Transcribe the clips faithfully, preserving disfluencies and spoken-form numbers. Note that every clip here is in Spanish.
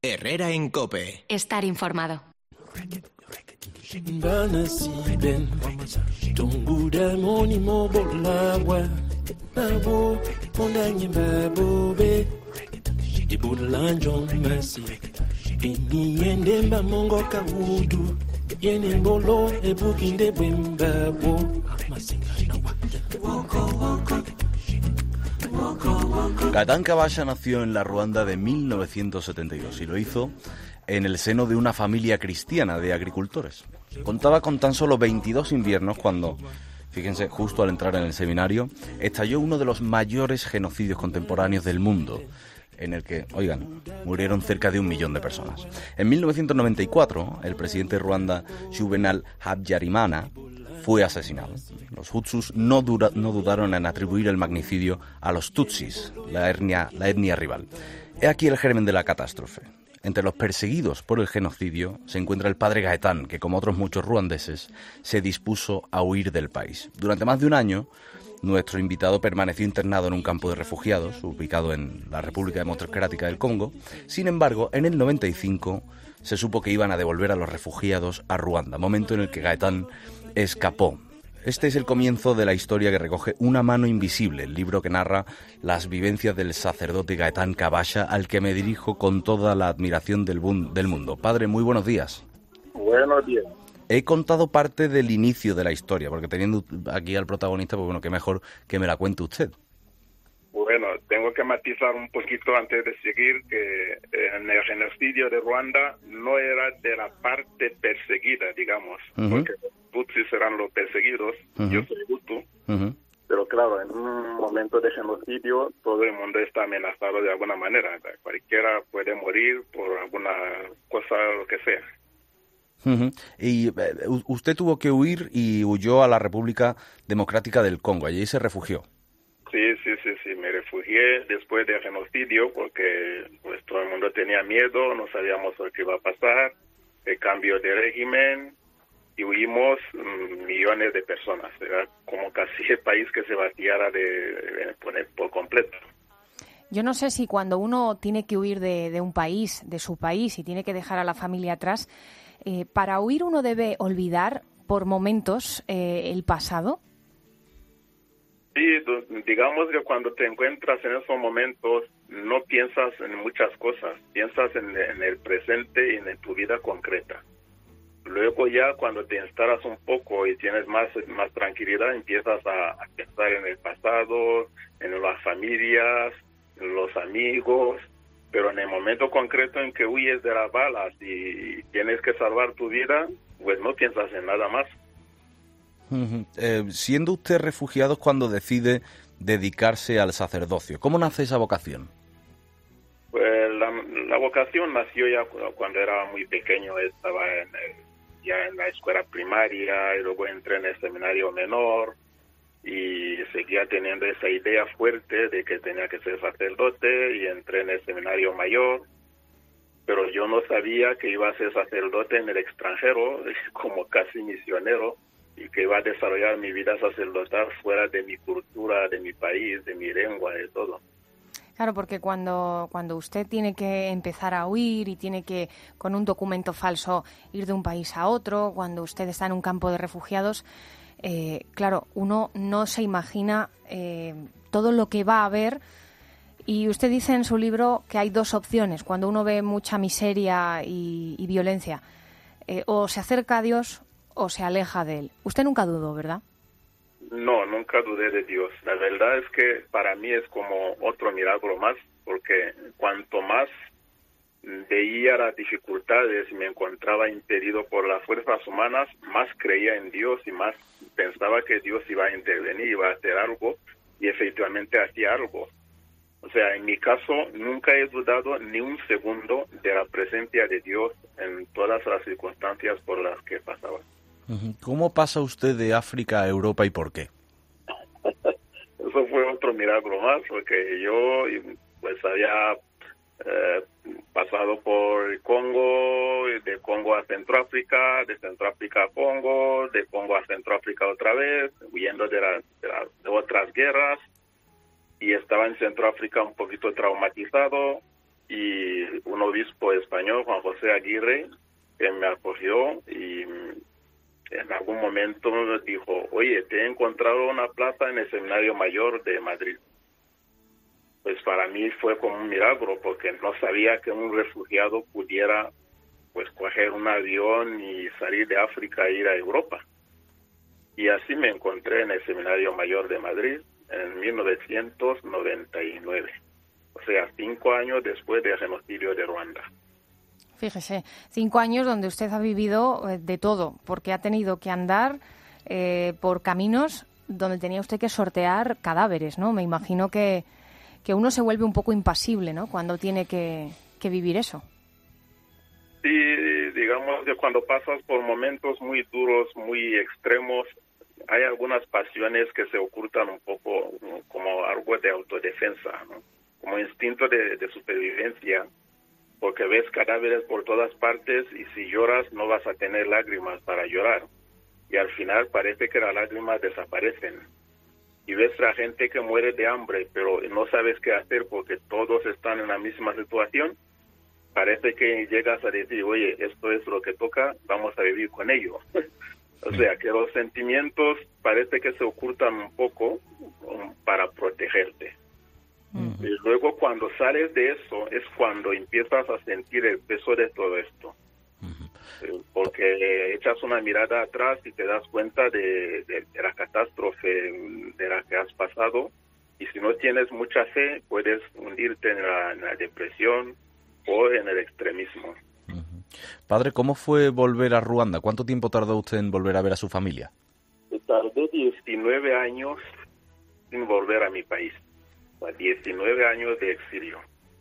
Herrera en COPE. Estar informado. Gaetán Kabasha nació en la Ruanda de mil novecientos setenta y dos y lo hizo en el seno de una familia cristiana de agricultores. Contaba con tan solo veintidós inviernos cuando, fíjense, justo al entrar en el seminario, estalló uno de los mayores genocidios contemporáneos del mundo, en el que, oigan, murieron cerca de un millón de personas. En mil novecientos noventa y cuatro, el presidente de Ruanda, Juvenal Habyarimana, fue asesinado. Los Hutsus no, dura, no dudaron en atribuir el magnicidio a los Tutsis, la etnia, la etnia rival. He aquí el germen de la catástrofe. Entre los perseguidos por el genocidio se encuentra el padre Gaetán, que como otros muchos ruandeses, se dispuso a huir del país. Durante más de un año, nuestro invitado permaneció internado en un campo de refugiados, ubicado en la República Democrática del Congo. Sin embargo, en el noventa y cinco se supo que iban a devolver a los refugiados a Ruanda, momento en el que Gaetán escapó. Este es el comienzo de la historia que recoge Una mano invisible, el libro que narra las vivencias del sacerdote Gaetán Kabasha, al que me dirijo con toda la admiración del, del mundo. Padre, muy buenos días. Buenos días. He contado parte del inicio de la historia, porque teniendo aquí al protagonista, pues bueno, qué mejor que me la cuente usted. Bueno, tengo que matizar un poquito antes de seguir que en el genocidio de Ruanda no era de la parte perseguida, digamos, uh-huh. porque los Tutsis eran los perseguidos, uh-huh. yo soy Hutu, uh-huh. pero claro, en un momento de genocidio todo el mundo está amenazado de alguna manera, cualquiera puede morir por alguna cosa, lo que sea. Uh-huh. Y eh, usted tuvo que huir y huyó a la República Democrática del Congo, allí se refugió. Sí, sí, sí, sí, me refugié después del genocidio porque pues todo el mundo tenía miedo, no sabíamos lo que iba a pasar, el cambio de régimen, y huimos mmm, millones de personas, era como casi el país que se vaciara de, de, de, por completo. Yo no sé si cuando uno tiene que huir de, de un país, de su país, y tiene que dejar a la familia atrás, eh, para huir uno debe olvidar por momentos eh, el pasado. Sí, digamos que cuando te encuentras en esos momentos no piensas en muchas cosas, piensas en, en el presente y en tu vida concreta. Luego ya cuando te instalas un poco y tienes más, más tranquilidad, empiezas a, a pensar en el pasado, en las familias, en los amigos, pero en el momento concreto en que huyes de las balas y tienes que salvar tu vida, pues no piensas en nada más. Uh-huh. Eh, siendo usted refugiado cuando decide dedicarse al sacerdocio, ¿cómo nace esa vocación? Pues la, la vocación nació ya cuando era muy pequeño, estaba en el, ya en la escuela primaria y luego entré en el seminario menor y seguía teniendo esa idea fuerte de que tenía que ser sacerdote y entré en el seminario mayor, pero yo no sabía que iba a ser sacerdote en el extranjero, como casi misionero, y que iba a desarrollar mi vida sacerdotal fuera de mi cultura, de mi país, de mi lengua, de todo. Claro, porque cuando, cuando usted tiene que empezar a huir y tiene que, con un documento falso, ir de un país a otro, cuando usted está en un campo de refugiados, eh, claro, uno no se imagina eh, todo lo que va a haber. Y usted dice en su libro que hay dos opciones cuando uno ve mucha miseria y, y violencia. Eh, o se acerca a Dios o se aleja de él. Usted nunca dudó, ¿verdad? No, nunca dudé de Dios. La verdad es que para mí es como otro milagro más, porque cuanto más veía las dificultades y me encontraba impedido por las fuerzas humanas, más creía en Dios y más pensaba que Dios iba a intervenir, iba a hacer algo, y efectivamente hacía algo. O sea, en mi caso, nunca he dudado ni un segundo de la presencia de Dios en todas las circunstancias por las que pasaba. ¿Cómo pasa usted de África a Europa y por qué? Eso fue otro milagro más, porque yo pues había eh, pasado por el Congo, de Congo a Centroáfrica, de Centroáfrica a Congo, de Congo a Centroáfrica otra vez, huyendo de, la, de, la, de otras guerras, y estaba en Centroáfrica un poquito traumatizado, y un obispo español, Juan José Aguirre, que me acogió y en algún momento me dijo, oye, te he encontrado una plaza en el Seminario Mayor de Madrid. Pues para mí fue como un milagro, porque no sabía que un refugiado pudiera pues coger un avión y salir de África e ir a Europa. Y así me encontré en el Seminario Mayor de Madrid en mil novecientos noventa y nueve, o sea, cinco años después del genocidio de Ruanda. Fíjese, cinco años donde usted ha vivido de todo, porque ha tenido que andar eh, por caminos donde tenía usted que sortear cadáveres, ¿no? Me imagino que, que uno se vuelve un poco impasible, ¿no?, cuando tiene que, que vivir eso. Sí, digamos que cuando pasas por momentos muy duros, muy extremos, hay algunas pasiones que se ocultan un poco, ¿no?, como algo de autodefensa, ¿no?, como instinto de, de supervivencia, porque ves cadáveres por todas partes y si lloras no vas a tener lágrimas para llorar. Y al final parece que las lágrimas desaparecen. Y ves a gente que muere de hambre, pero no sabes qué hacer porque todos están en la misma situación. Parece que llegas a decir, oye, esto es lo que toca, vamos a vivir con ello. O sea, que los sentimientos parece que se ocultan un poco um, para protegerte. Uh-huh. Y luego cuando sales de eso es cuando empiezas a sentir el peso de todo esto. Uh-huh. Porque echas una mirada atrás y te das cuenta de, de, de la catástrofe de la que has pasado. Y si no tienes mucha fe, puedes hundirte en la, en la depresión o en el extremismo. Uh-huh. Padre, ¿cómo fue volver a Ruanda? ¿Cuánto tiempo tardó usted en volver a ver a su familia? Tardé diecinueve años sin volver a mi país. diecinueve años de exilio,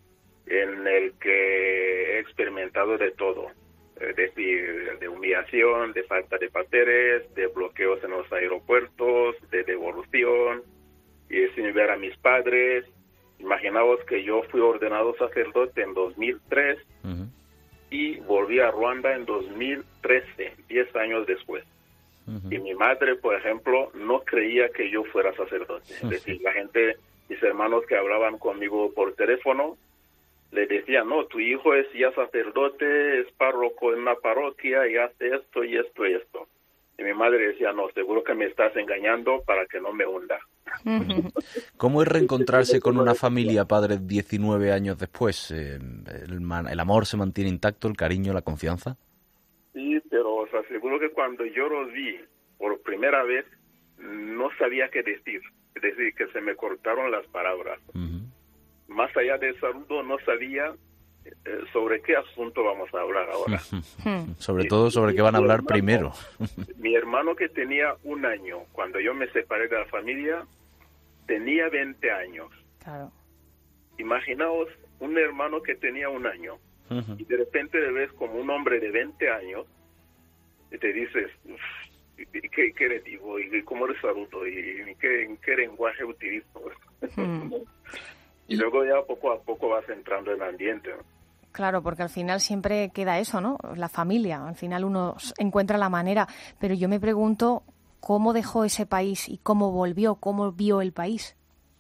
en el que he experimentado de todo, es decir, de humillación, de falta de papeles, de bloqueos en los aeropuertos, de devolución, y sin ver a mis padres. Imaginaos que yo fui ordenado sacerdote en dos mil tres uh-huh. y volví a Ruanda en dos mil trece, diez años después. Uh-huh. Y mi madre, por ejemplo, no creía que yo fuera sacerdote. Uh-huh. Es decir, la gente, mis hermanos que hablaban conmigo por teléfono, le decían, no, tu hijo es ya sacerdote, es párroco en una parroquia y hace esto y esto y esto. Y mi madre decía, no, seguro que me estás engañando para que no me hunda. ¿Cómo es reencontrarse con una familia, padre, diecinueve años después? Eh, el, man, ¿El amor se mantiene intacto, el cariño, la confianza? Sí, pero os aseguro que cuando yo los vi por primera vez, no sabía qué decir. Es decir, que se me cortaron las palabras. Uh-huh. Más allá del saludo, no sabía eh, sobre qué asunto vamos a hablar ahora. Uh-huh. Sobre todo sobre qué van a hablar hermano, primero. Mi hermano, que tenía un año cuando yo me separé de la familia, tenía veinte años. Claro. Imaginaos un hermano que tenía un año. Uh-huh. Y de repente le ves como un hombre de veinte años y te dices, ¿qué, qué le digo? ¿Y cómo le saludo? ¿Y qué, en qué lenguaje utilizo? Uh-huh. Y luego ya poco a poco vas entrando en el ambiente, ¿no? Claro, porque al final siempre queda eso, ¿no? La familia, al final uno encuentra la manera. Pero yo me pregunto, ¿cómo dejó ese país y cómo volvió? ¿Cómo vio el país?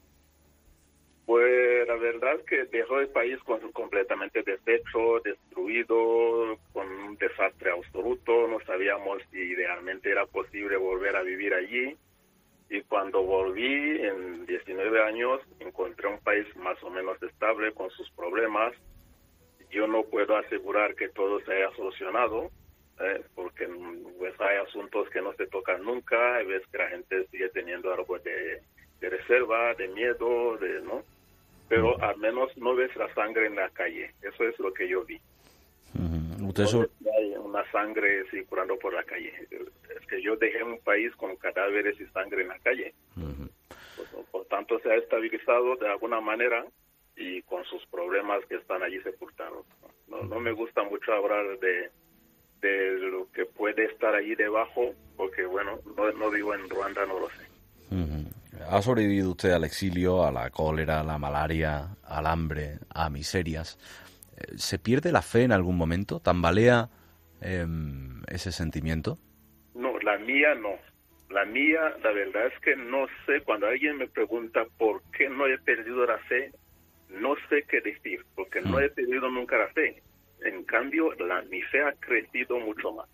Pues la verdad es que dejó el país con, completamente deshecho, destruido, con un desastre absoluto. No sabíamos si realmente era posible volver a vivir allí. Y cuando volví, en diecinueve años, encontré un país más o menos estable con sus problemas. Yo no puedo asegurar que todo se haya solucionado, eh, porque pues, hay asuntos que no se tocan nunca. Ves que la gente sigue teniendo algo de, de reserva, de miedo, de no. Pero al menos no ves la sangre en la calle. Eso es lo que yo vi. Uh-huh. ¿Usted no ves que hay una sangre circulando por la calle. Es que yo dejé un país con cadáveres y sangre en la calle. Uh-huh. Por, por tanto, se ha estabilizado de alguna manera y con sus problemas que están allí sepultados. No, no me gusta mucho hablar de, de lo que puede estar allí debajo, porque, bueno, no, no vivo en Ruanda, no lo sé. Uh-huh. ¿Ha sobrevivido usted al exilio, a la cólera, a la malaria, al hambre, a miserias? ¿Se pierde la fe en algún momento? ¿Tambalea eh, ese sentimiento? No, la mía no. La mía, la verdad es que no sé. Cuando alguien me pregunta por qué no he perdido la fe, no sé qué decir, porque no he tenido nunca la fe. En cambio, la, mi fe ha crecido mucho más.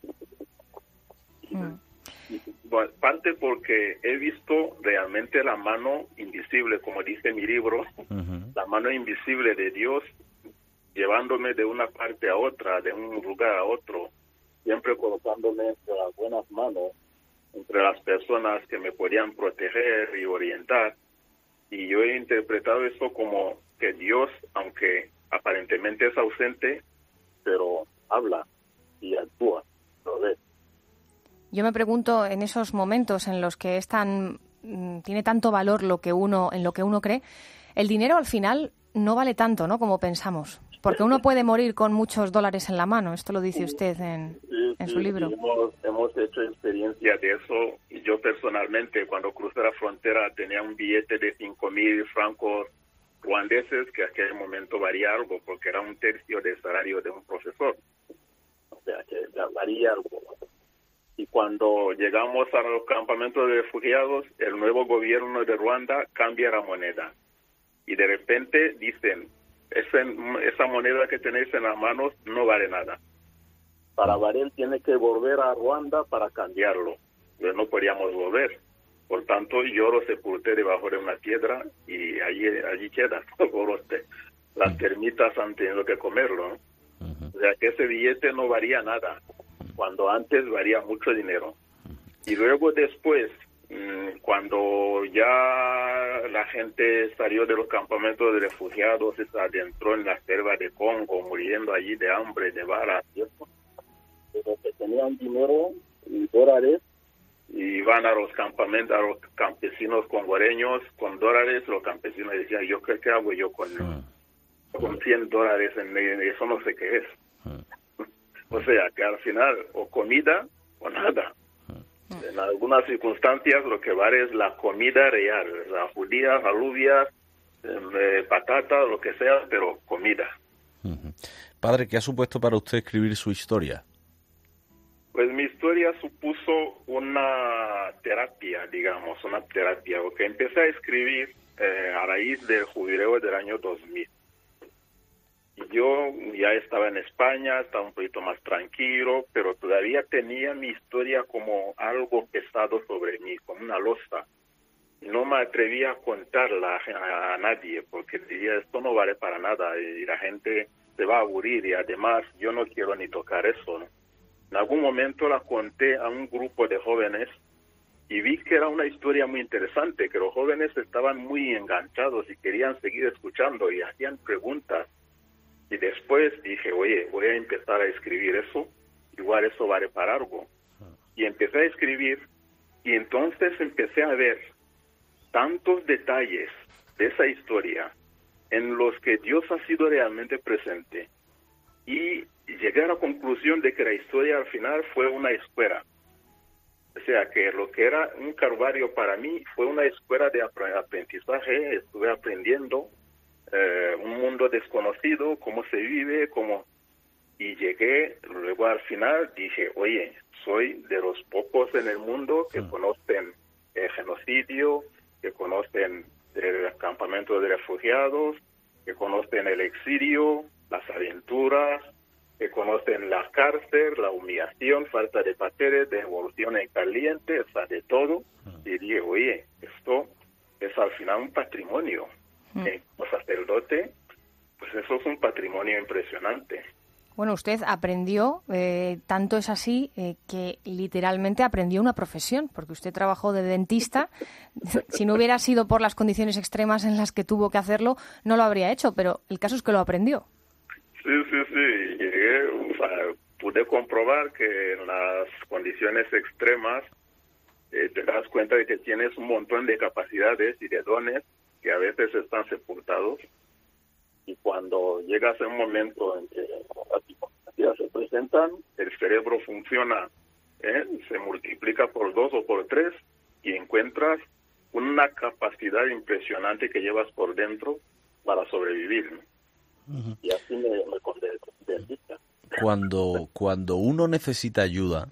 Mm. Bueno, parte porque he visto realmente la mano invisible, como dice mi libro, uh-huh. la mano invisible de Dios llevándome de una parte a otra, de un lugar a otro, siempre colocándome entre las buenas manos, entre las personas que me podían proteger y orientar. Y yo he interpretado eso como que Dios, aunque aparentemente es ausente, pero habla y actúa. ¿Lo ves? Yo me pregunto, en esos momentos en los que es tan, tiene tanto valor lo que uno, en lo que uno cree, el dinero al final no vale tanto, ¿no?, como pensamos. Porque uno puede morir con muchos dólares en la mano. Esto lo dice usted en, sí, en su sí, libro. Sí, hemos, hemos hecho experiencia de eso. Y yo personalmente, cuando crucé la frontera, tenía un billete de cinco mil francos ruandeses, que en aquel momento varía algo, porque era un tercio del salario de un profesor. O sea, que varía algo. Y cuando llegamos a los campamentos de refugiados, el nuevo gobierno de Ruanda cambia la moneda. Y de repente dicen, esa, esa moneda que tenéis en las manos no vale nada. Para valer tiene que volver a Ruanda para cambiarlo. Pero no podíamos volver. Por tanto, yo lo sepulté debajo de una piedra y allí, allí queda. Las termitas han tenido que comerlo, ¿no? O sea que ese billete no valía nada, cuando antes valía mucho dinero. Y luego después, cuando ya la gente salió de los campamentos de refugiados, se adentró en la selva de Congo, muriendo allí de hambre, de balas, ¿cierto? Pero que tenían dinero y dólares, y van a los campamentos, a los campesinos congoleños con dólares. Los campesinos decían, yo qué, qué hago yo con, con cien dólares, en eso no sé qué es. O sea, que al final, o comida o nada. En algunas circunstancias lo que vale es la comida real, las judías, alubias, eh, patatas, lo que sea, pero comida. Padre, ¿qué ha supuesto para usted escribir su historia? Pues mi historia supuso una terapia, digamos, una terapia, porque empecé a escribir eh, a raíz del jubileo del año dos mil. Yo ya estaba en España, estaba un poquito más tranquilo, pero todavía tenía mi historia como algo pesado sobre mí, como una losa. Y no me atrevía a contarla a, a nadie, porque diría, esto no vale para nada y la gente se va a aburrir, y además yo no quiero ni tocar eso, ¿no? En algún momento la conté a un grupo de jóvenes y vi que era una historia muy interesante, que los jóvenes estaban muy enganchados y querían seguir escuchando y hacían preguntas. Y después dije, oye, voy a empezar a escribir eso, igual eso vale para algo. Y empecé a escribir, y entonces empecé a ver tantos detalles de esa historia en los que Dios ha sido realmente presente. Y llegué a la conclusión de que la historia al final fue una escuela. O sea, que lo que era un calvario para mí fue una escuela de aprendizaje. Estuve aprendiendo Eh, un mundo desconocido, cómo se vive, cómo... Y llegué, luego al final dije, oye, soy de los pocos en el mundo que conocen el genocidio, que conocen el campamento de refugiados, que conocen el exilio, las aventuras, que conocen la cárcel, la humillación, falta de papeles, devolución en caliente, o sea, de todo. Y dije, oye, esto es al final un patrimonio. Eh, como sacerdote, pues eso es un patrimonio impresionante. Bueno, usted aprendió, eh, tanto es así, eh, que literalmente aprendió una profesión, porque usted trabajó de dentista. Si no hubiera sido por las condiciones extremas en las que tuvo que hacerlo, no lo habría hecho, pero el caso es que lo aprendió. Sí, sí, sí. Llegué, o sea, pude comprobar que en las condiciones extremas eh, te das cuenta de que tienes un montón de capacidades y de dones que a veces están sepultados, y cuando llegas a un momento en que las circunstancias se presentan, el cerebro funciona, ¿eh? se multiplica por dos o por tres, y encuentras una capacidad impresionante que llevas por dentro para sobrevivir, ¿no? Uh-huh. Y así me, me convertí. Cuando, cuando uno necesita ayuda,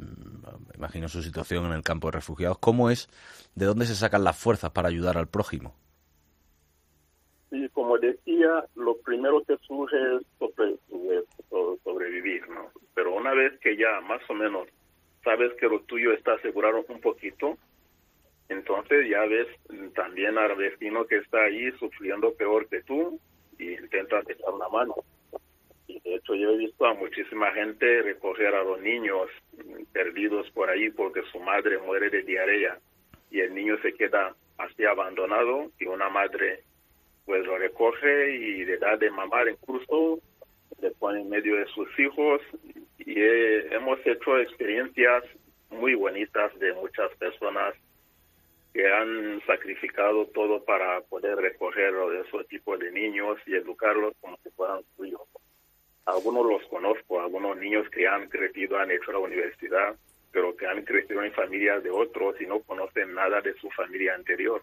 me imagino su situación en el campo de refugiados, ¿cómo es? ¿De dónde se sacan las fuerzas para ayudar al prójimo? Sí, como decía, lo primero que surge es sobre, sobre, sobrevivir, ¿no? Pero una vez que ya más o menos sabes que lo tuyo está asegurado un poquito, entonces ya ves también al vecino que está ahí sufriendo peor que tú y intentas echar una mano. Y de hecho yo he visto a muchísima gente recoger a los niños perdidos por ahí porque su madre muere de diarrea y el niño se queda así abandonado y una madre pues lo recoge y le da de mamar, incluso le pone en medio de sus hijos. Y eh, hemos hecho experiencias muy bonitas de muchas personas que han sacrificado todo para poder recoger a esos tipos de niños y educarlos como si fueran suyos. Algunos los conozco, algunos niños que han crecido, han hecho la universidad, pero que han crecido en familias de otros y no conocen nada de su familia anterior.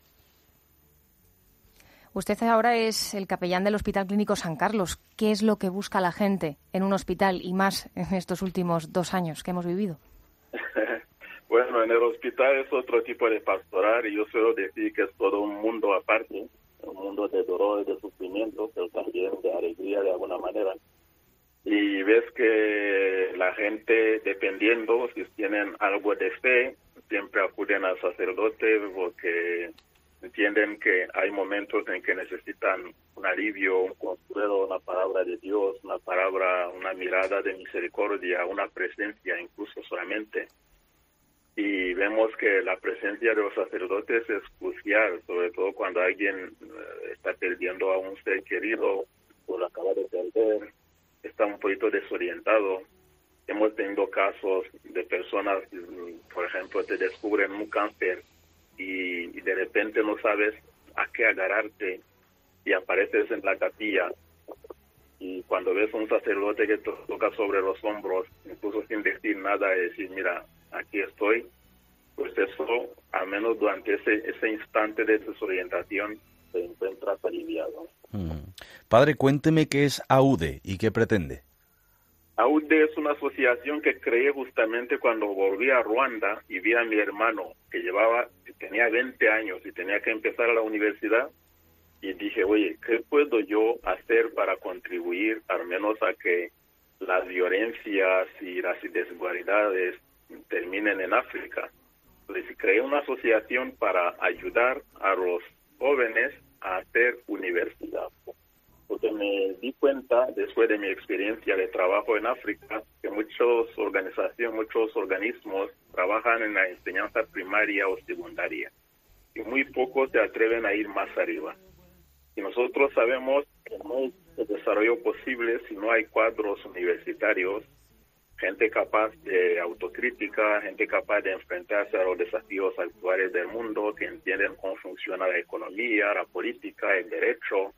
Usted ahora es el capellán del Hospital Clínico San Carlos. ¿Qué es lo que busca la gente en un hospital y más en estos últimos dos años que hemos vivido? Bueno, en el hospital es otro tipo de pastoral y yo suelo decir que es todo un mundo aparte, un mundo de dolor y de sufrimiento, pero también de alegría de alguna manera. Y ves que la gente, dependiendo si tienen algo de fe, siempre acuden al sacerdote porque entienden que hay momentos en que necesitan un alivio, un consuelo, una palabra de Dios, una palabra, una mirada de misericordia, una presencia incluso solamente. Y vemos que la presencia de los sacerdotes es crucial, sobre todo cuando alguien uh, está perdiendo a un ser querido o lo acaba de perder, está un poquito desorientado. Hemos tenido casos de personas, por ejemplo, te descubren un cáncer y, y de repente no sabes a qué agarrarte y apareces en la capilla y cuando ves a un sacerdote que te toca sobre los hombros, incluso sin decir nada, y decir, mira, aquí estoy, pues eso, al menos durante ese, ese instante de desorientación, te encuentras aliviado. Mm. Padre, cuénteme qué es A U D E y qué pretende. A U D E es una asociación que creé justamente cuando volví a Ruanda y vi a mi hermano que llevaba, tenía veinte años y tenía que empezar a la universidad y dije, oye, ¿qué puedo yo hacer para contribuir al menos a que las violencias y las desigualdades terminen en África? Entonces creé una asociación para ayudar a los jóvenes a hacer universidad. Porque me di cuenta, después de mi experiencia de trabajo en África, que muchas organizaciones, muchos organismos trabajan en la enseñanza primaria o secundaria y muy pocos se atreven a ir más arriba. Y nosotros sabemos que no hay desarrollo posible si no hay cuadros universitarios, gente capaz de autocrítica, gente capaz de enfrentarse a los desafíos actuales del mundo, que entienden cómo funciona la economía, la política, el derecho.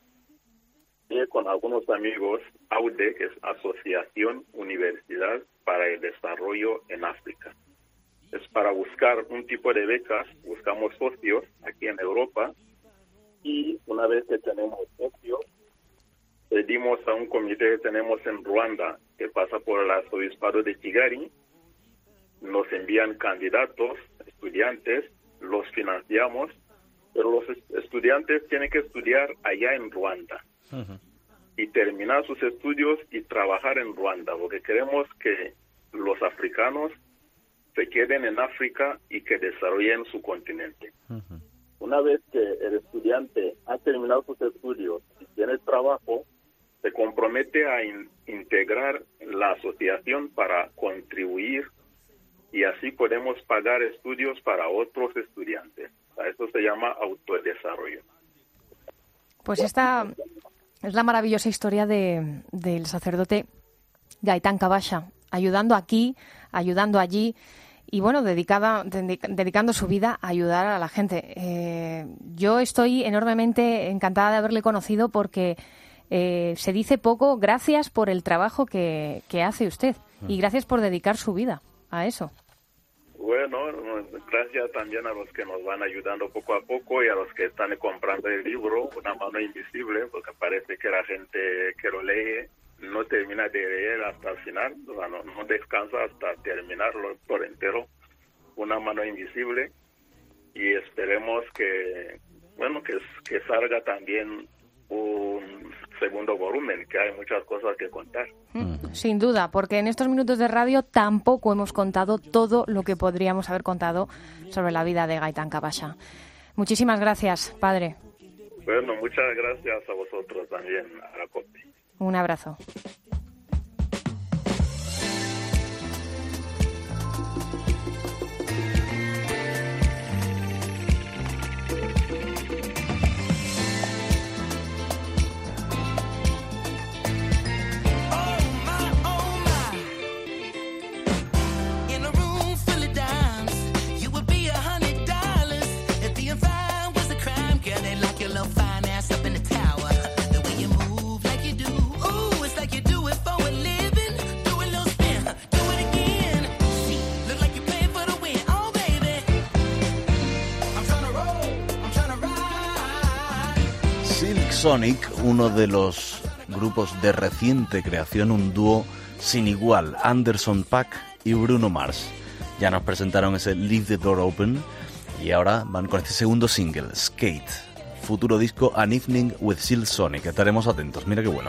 Y con algunos amigos, A U D E, que es Asociación Universidad para el Desarrollo en África. Es para buscar un tipo de becas, buscamos socios aquí en Europa, y una vez que tenemos socios, pedimos a un comité que tenemos en Ruanda, que pasa por el arzobispado de Kigali, nos envían candidatos, estudiantes, los financiamos, pero los estudiantes tienen que estudiar allá en Ruanda. Uh-huh. Y terminar sus estudios y trabajar en Ruanda, porque queremos que los africanos se queden en África y que desarrollen su continente. Uh-huh. Una vez que el estudiante ha terminado sus estudios y tiene trabajo, se compromete a in- integrar la asociación para contribuir y así podemos pagar estudios para otros estudiantes. Eso se llama autodesarrollo. Pues esta es la maravillosa historia de, del sacerdote Gaitán Cabasha, ayudando aquí, ayudando allí y, bueno, dedicada, dedic- dedicando su vida a ayudar a la gente. Eh, yo estoy enormemente encantada de haberle conocido porque eh, se dice poco. Gracias por el trabajo que, que hace usted y gracias por dedicar su vida a eso. Bueno, gracias también a los que nos van ayudando poco a poco y a los que están comprando el libro, Una mano invisible, porque parece que la gente que lo lee no termina de leer hasta el final, o sea, no, no descansa hasta terminarlo por entero, Una mano invisible, y esperemos que, bueno, que, que salga también un segundo volumen, que hay muchas cosas que contar. Mm, sin duda, porque en estos minutos de radio tampoco hemos contado todo lo que podríamos haber contado sobre la vida de Gaitán Kabasha. Muchísimas gracias, padre. Bueno, muchas gracias a vosotros también, a la COPE. Un abrazo. Sonic, uno de los grupos de reciente creación, un dúo sin igual, Anderson .Paak y Bruno Mars. Ya nos presentaron ese Leave the Door Open y ahora van con este segundo single, Skate, futuro disco An Evening with Silk Sonic. Estaremos atentos, mira qué bueno.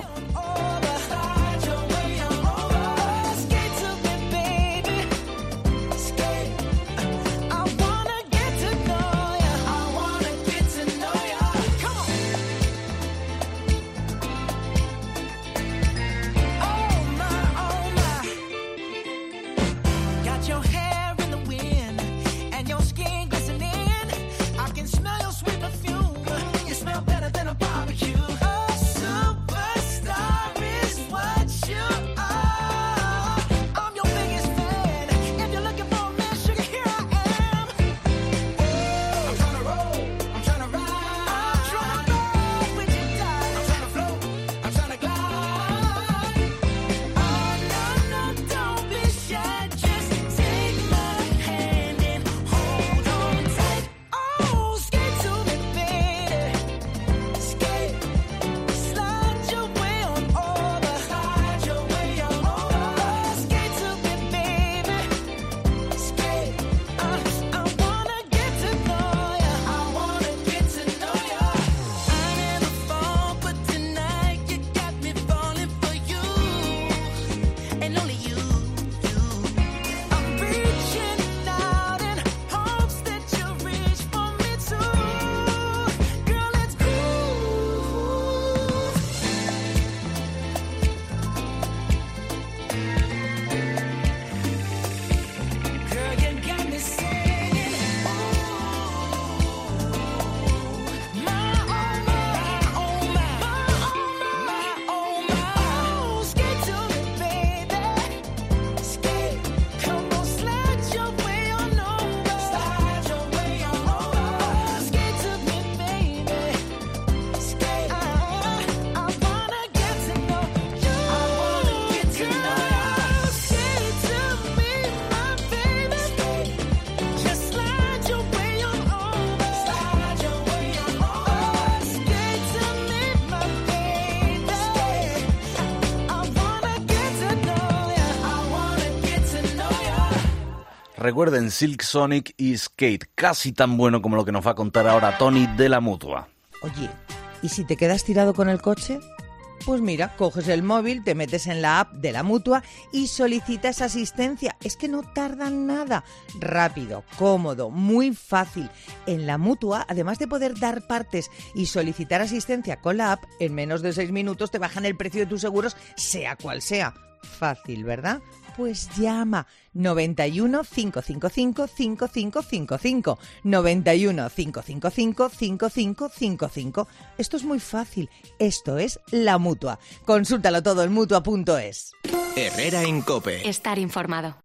Recuerden, Silk Sonic y Skate, casi tan bueno como lo que nos va a contar ahora Tony de la Mutua. Oye, ¿y si te quedas tirado con el coche? Pues mira, coges el móvil, te metes en la app de la Mutua y solicitas asistencia. Es que no tardan nada. Rápido, cómodo, muy fácil. En la Mutua, además de poder dar partes y solicitar asistencia con la app, en menos de seis minutos te bajan el precio de tus seguros, sea cual sea. Fácil, ¿verdad? Pues llama noventa y uno, cinco cinco cinco, cinco cinco cinco cinco, noventa y uno, cinco cinco cinco, cinco cinco cinco cinco. Esto es muy fácil. Esto es La Mutua. Consúltalo todo en mutua punto es. Herrera en COPE. Estar informado.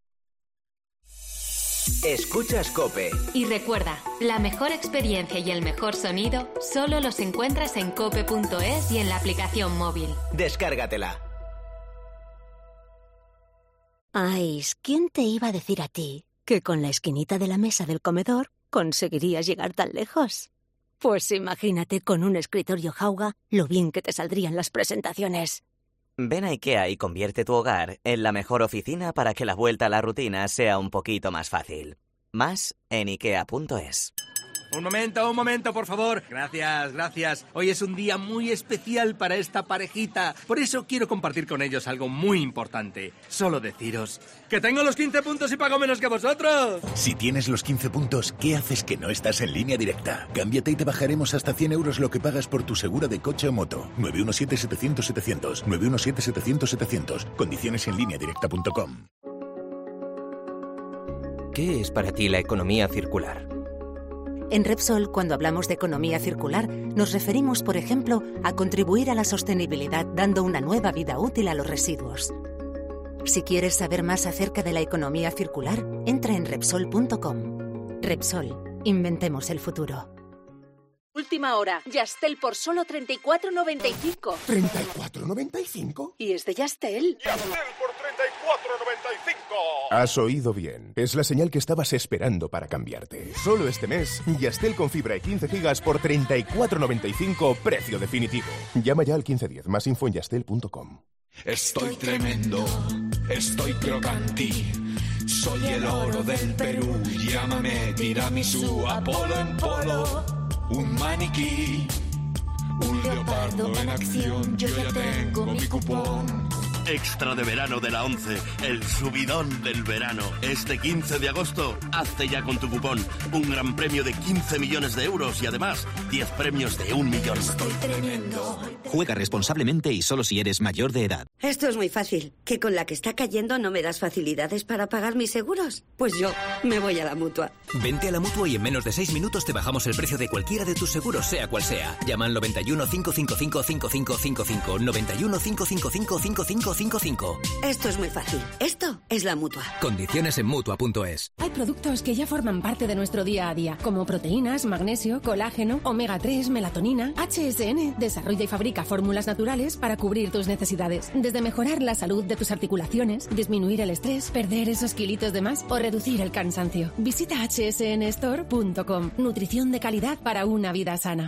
Escuchas COPE. Y recuerda, la mejor experiencia y el mejor sonido solo los encuentras en cope punto es y en la aplicación móvil. Descárgatela. Ay, ¿quién te iba a decir a ti que con la esquinita de la mesa del comedor conseguirías llegar tan lejos? Pues imagínate con un escritorio Jauga lo bien que te saldrían las presentaciones. Ven a IKEA y convierte tu hogar en la mejor oficina para que la vuelta a la rutina sea un poquito más fácil. Más en ikea punto es. Un momento, un momento, por favor. Gracias, gracias. Hoy es un día muy especial para esta parejita. Por eso quiero compartir con ellos algo muy importante. Solo deciros que tengo los quince puntos y pago menos que vosotros. Si tienes los quince puntos, ¿qué haces que no estás en Línea Directa? Cámbiate y te bajaremos hasta cien euros lo que pagas por tu segura de coche o moto. nueve uno siete, setecientos, setecientos. nueve uno siete, setecientos, setecientos. Condiciones en línea directa punto com. ¿Qué es para ti la economía circular? En Repsol, cuando hablamos de economía circular, nos referimos, por ejemplo, a contribuir a la sostenibilidad dando una nueva vida útil a los residuos. Si quieres saber más acerca de la economía circular, entra en Repsol punto com. Repsol, inventemos el futuro. Última hora, Yastel por solo treinta y cuatro noventa y cinco. ¿treinta y cuatro noventa y cinco? ¿Y es de Yastel? ¡Yastel por treinta y cuatro noventa y cinco! Has oído bien. Es la señal que estabas esperando para cambiarte. Solo este mes, Yastel con fibra y quince gigas por treinta y cuatro noventa y cinco, precio definitivo. Llama ya al quince diez, más info en yastel punto com. Estoy tremendo, estoy crocanti. Soy el oro del Perú. Llámame tiramisú, Apolo en polo. Un maniquí, un leopardo en acción. Yo ya tengo mi cupón. Extra de verano de la once, el subidón del verano. Este quince de agosto, hazte ya con tu cupón. Un gran premio de quince millones de euros y además diez premios de un millón. Estoy tremendo. Juega responsablemente y solo si eres mayor de edad. Esto es muy fácil. ¿Que con la que está cayendo no me das facilidades para pagar mis seguros? Pues yo me voy a la Mutua. Vente a la Mutua y en menos de seis minutos te bajamos el precio de cualquiera de tus seguros, sea cual sea. Llama al noventa y uno, cinco cinco cinco, cinco cinco cinco cinco. noventa y uno, cinco cinco cinco, cinco cinco cinco cinco. Esto es muy fácil. Esto es la Mutua. Condiciones en Mutua punto es. Hay productos que ya forman parte de nuestro día a día, como proteínas, magnesio, colágeno, omega tres, melatonina. H S N desarrolla y fabrica fórmulas naturales para cubrir tus necesidades. Desde mejorar la salud de tus articulaciones, disminuir el estrés, perder esos kilitos de más o reducir el cansancio. Visita h s n store punto com. Nutrición de calidad para una vida sana.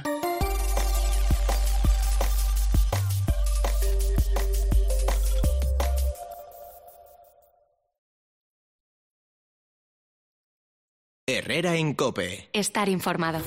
Herrera en COPE. Estar informado.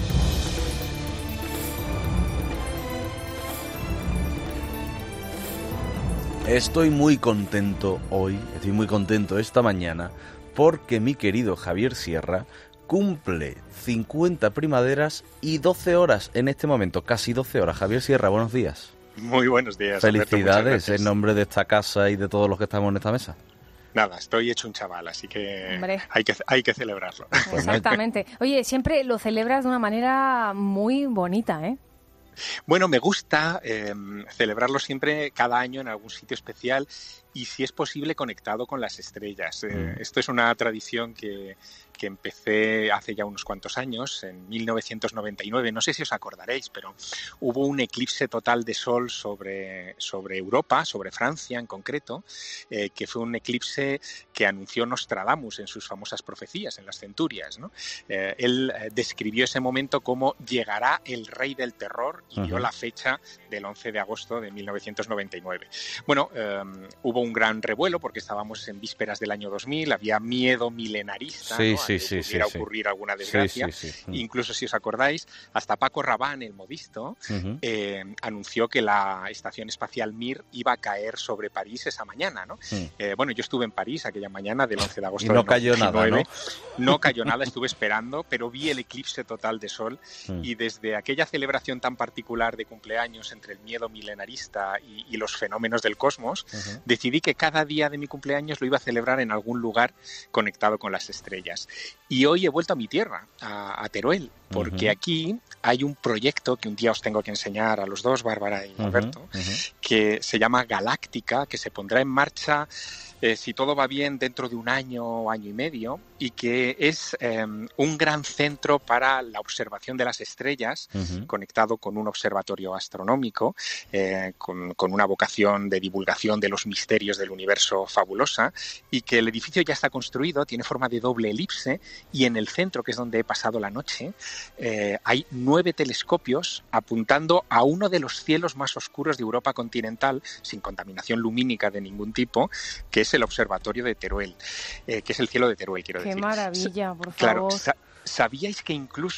Estoy muy contento hoy, estoy muy contento esta mañana, porque mi querido Javier Sierra cumple cincuenta primaveras y doce horas en este momento, casi doce horas. Javier Sierra, buenos días. Muy buenos días. Felicidades en nombre de esta casa y de todos los que estamos en esta mesa. Nada, estoy hecho un chaval, así que Hombre. hay que hay que celebrarlo. Exactamente. Oye, siempre lo celebras de una manera muy bonita, ¿eh? Bueno, me gusta eh, celebrarlo siempre cada año en algún sitio especial y, si es posible, conectado con las estrellas. Eh, esto es una tradición que, que empecé hace ya unos cuantos años, en mil novecientos noventa y nueve. No sé si os acordaréis, pero hubo un eclipse total de sol sobre, sobre Europa, sobre Francia en concreto, eh, que fue un eclipse que anunció Nostradamus en sus famosas profecías, en las centurias, ¿no? Eh, él eh, describió ese momento como llegará el rey del terror y dio uh-huh. la fecha del once de agosto de mil novecientos noventa y nueve. Bueno, eh, hubo un gran revuelo porque estábamos en vísperas del año dos mil, había miedo milenarista, sí, ¿no? sí, a que sí, pudiera sí, ocurrir sí. alguna desgracia. Sí, sí, sí. Incluso, si os acordáis, hasta Paco Rabanne, el modisto, uh-huh. eh, anunció que la estación espacial Mir iba a caer sobre París esa mañana, ¿no? Uh-huh. Eh, bueno, yo estuve en París aquella mañana del once de agosto y no del cayó noventa y nueve. Nada, ¿no? No cayó nada, estuve esperando, pero vi el eclipse total de sol uh-huh. y desde aquella celebración tan particular de cumpleaños entre el miedo milenarista y, y los fenómenos del cosmos, uh-huh. decidí que cada día de mi cumpleaños lo iba a celebrar en algún lugar conectado con las estrellas. Y hoy he vuelto a mi tierra, a, a Teruel, porque uh-huh. aquí hay un proyecto que un día os tengo que enseñar a los dos, Bárbara y Alberto, uh-huh. Uh-huh. que se llama Galáctica, que se pondrá en marcha Eh, si todo va bien, dentro de un año o año y medio, y que es eh, un gran centro para la observación de las estrellas, uh-huh. conectado con un observatorio astronómico, eh, con, con una vocación de divulgación de los misterios del universo fabulosa, y que el edificio ya está construido, tiene forma de doble elipse, y en el centro, que es donde he pasado la noche, eh, hay nueve telescopios apuntando a uno de los cielos más oscuros de Europa continental, sin contaminación lumínica de ningún tipo, que es el observatorio de Teruel, eh, que es el cielo de Teruel, quiero Qué decir. maravilla, por claro, favor. Sa- ¿sabíais que incluso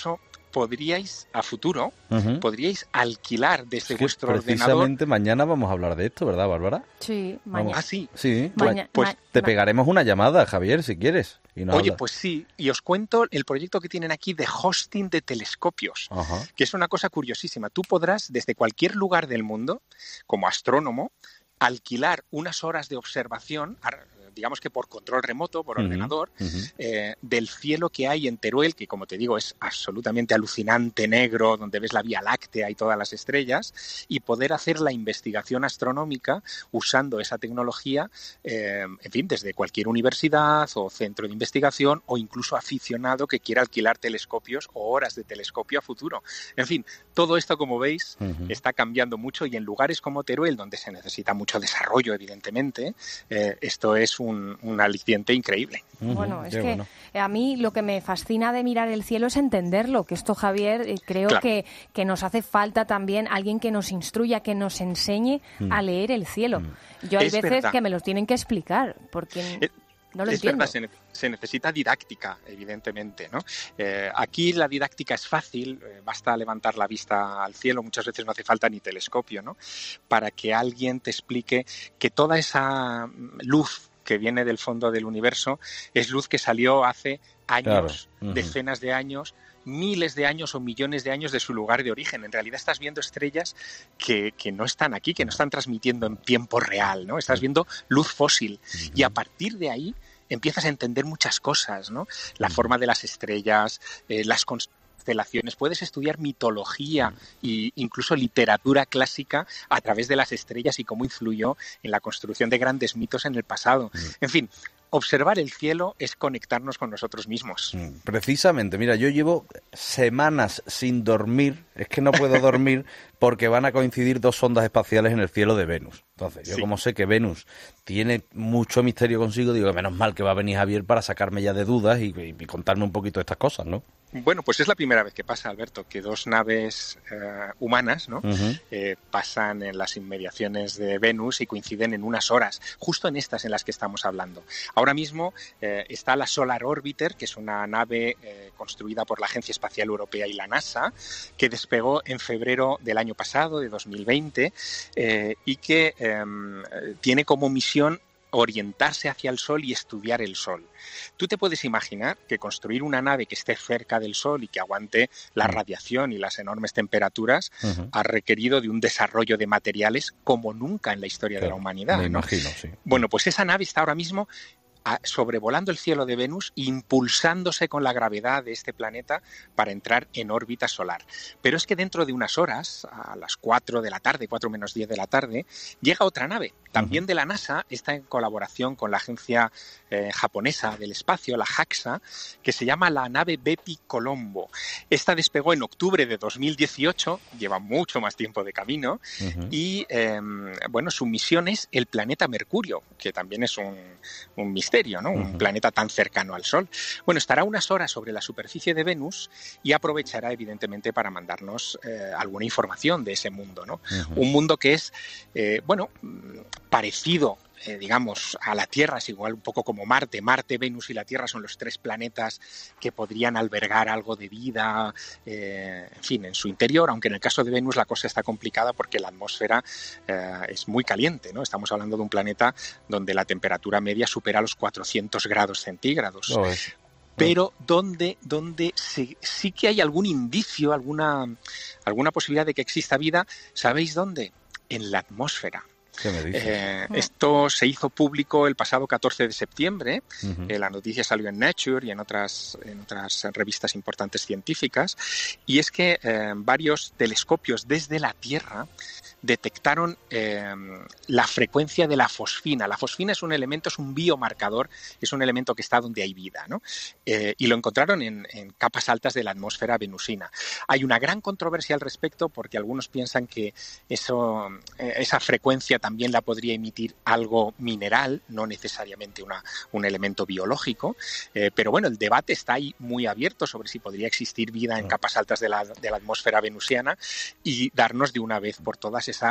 podríais, a futuro, Uh-huh. podríais alquilar desde Es que vuestro precisamente ordenador. mañana vamos a hablar de esto, ¿verdad, Bárbara? Sí, Vamos. mañana. Ah, sí. Sí, Maña- pues ma- te ma- pegaremos una llamada, Javier, si quieres. Y nos Oye, hablas. pues sí, y os cuento el proyecto que tienen aquí de hosting de telescopios, Ajá. que es una cosa curiosísima. Tú podrás, desde cualquier lugar del mundo, como astrónomo, alquilar unas horas de observación, ar- digamos que por control remoto, por Ujú, ordenador, ujú. eh, del cielo que hay en Teruel, que como te digo es absolutamente alucinante, negro, donde ves la Vía Láctea y todas las estrellas, y poder hacer la investigación astronómica usando esa tecnología, eh, en fin, desde cualquier universidad o centro de investigación o incluso aficionado que quiera alquilar telescopios o horas de telescopio a futuro. En fin, todo esto, como veis, Ujú. está cambiando mucho y en lugares como Teruel, donde se necesita mucho desarrollo, evidentemente, eh, esto es un, un aliciente increíble. Bueno, es qué que bueno. a mí lo que me fascina de mirar el cielo es entenderlo, que esto, Javier, eh, creo Claro. que, que nos hace falta también alguien que nos instruya, que nos enseñe Mm. a leer el cielo. Yo hay Es veces verdad. que me los tienen que explicar, porque Eh, no lo es entiendo. verdad, se, ne- se necesita didáctica, evidentemente, ¿no? Eh, aquí la didáctica es fácil, eh, basta levantar la vista al cielo, muchas veces no hace falta ni telescopio, ¿no? Para que alguien te explique que toda esa mm, luz que viene del fondo del universo es luz que salió hace años, Claro. Ujú. decenas de años, miles de años o millones de años de su lugar de origen. En realidad estás viendo estrellas que, que no están aquí, que no están transmitiendo en tiempo real, ¿no? Estás viendo luz fósil. Y a partir de ahí empiezas a entender muchas cosas, ¿no? La forma de las estrellas, eh, las constelaciones. Puedes estudiar mitología e incluso literatura clásica a través de las estrellas y cómo influyó en la construcción de grandes mitos en el pasado. En fin, observar el cielo es conectarnos con nosotros mismos. Precisamente, mira, yo llevo semanas sin dormir, es que no puedo dormir porque van a coincidir dos sondas espaciales en el cielo de Venus. Entonces, yo Sí. como sé que Venus tiene mucho misterio consigo, digo, menos mal que va a venir Javier para sacarme ya de dudas y, y contarme un poquito de estas cosas, ¿no? Bueno, pues es la primera vez que pasa, Alberto, que dos naves eh, humanas, ¿no? Ujú. eh, pasan en las inmediaciones de Venus y coinciden en unas horas, justo en estas en las que estamos hablando. Ahora mismo eh, está la Solar Orbiter, que es una nave eh, construida por la Agencia Espacial Europea y la NASA, que despegó en febrero del año pasado, de dos mil veinte, eh, y que eh, tiene como misión orientarse hacia el Sol y estudiar el Sol. Tú te puedes imaginar que construir una nave que esté cerca del Sol y que aguante la radiación y las enormes temperaturas Ujú. ha requerido de un desarrollo de materiales como nunca en la historia de la Claro, humanidad, me ¿no? imagino, sí. Bueno, pues esa nave está ahora mismo a- sobrevolando el cielo de Venus, impulsándose con la gravedad de este planeta para entrar en órbita solar. Pero es que dentro de unas horas, a las cuatro de la tarde, cuatro menos diez de la tarde, llega otra nave, también de la NASA, está en colaboración con la agencia eh, japonesa del espacio, la JAXA, que se llama la nave Bepi Colombo. Esta despegó en octubre de dos mil dieciocho, lleva mucho más tiempo de camino, Ujú. y eh, bueno, su misión es el planeta Mercurio, que también es un, un misterio, ¿no? Un Ujú. planeta tan cercano al Sol. Bueno, estará unas horas sobre la superficie de Venus y aprovechará evidentemente para mandarnos eh, alguna información de ese mundo, ¿no? Ujú. Un mundo que es, eh, bueno, mm, parecido eh, digamos, a la Tierra, es igual un poco como Marte. Marte, Venus y la Tierra son los tres planetas que podrían albergar algo de vida, eh, en fin, en su interior, aunque en el caso de Venus la cosa está complicada porque la atmósfera eh, es muy caliente, ¿no? Estamos hablando de un planeta donde la temperatura media supera los cuatrocientos grados centígrados. Lo es. Pero donde, donde sí, sí que hay algún indicio, alguna, alguna posibilidad de que exista vida, ¿sabéis dónde? En la atmósfera. ¿Qué me dices? Eh, esto se hizo público el pasado catorce de septiembre. Ujú. Eh, la noticia salió en Nature y en otras, en otras revistas importantes científicas. Y es que eh, varios telescopios desde la Tierra detectaron eh, la frecuencia de la fosfina. La fosfina es un elemento, es un biomarcador, es un elemento que está donde hay vida, ¿no? Eh, y lo encontraron en, en capas altas de la atmósfera venusina. Hay una gran controversia al respecto porque algunos piensan que eso, eh, esa frecuencia también la podría emitir algo mineral, no necesariamente una, un elemento biológico, eh, pero bueno, el debate está ahí muy abierto sobre si podría existir vida en capas altas de la, de la atmósfera venusiana y darnos de una vez por todas esa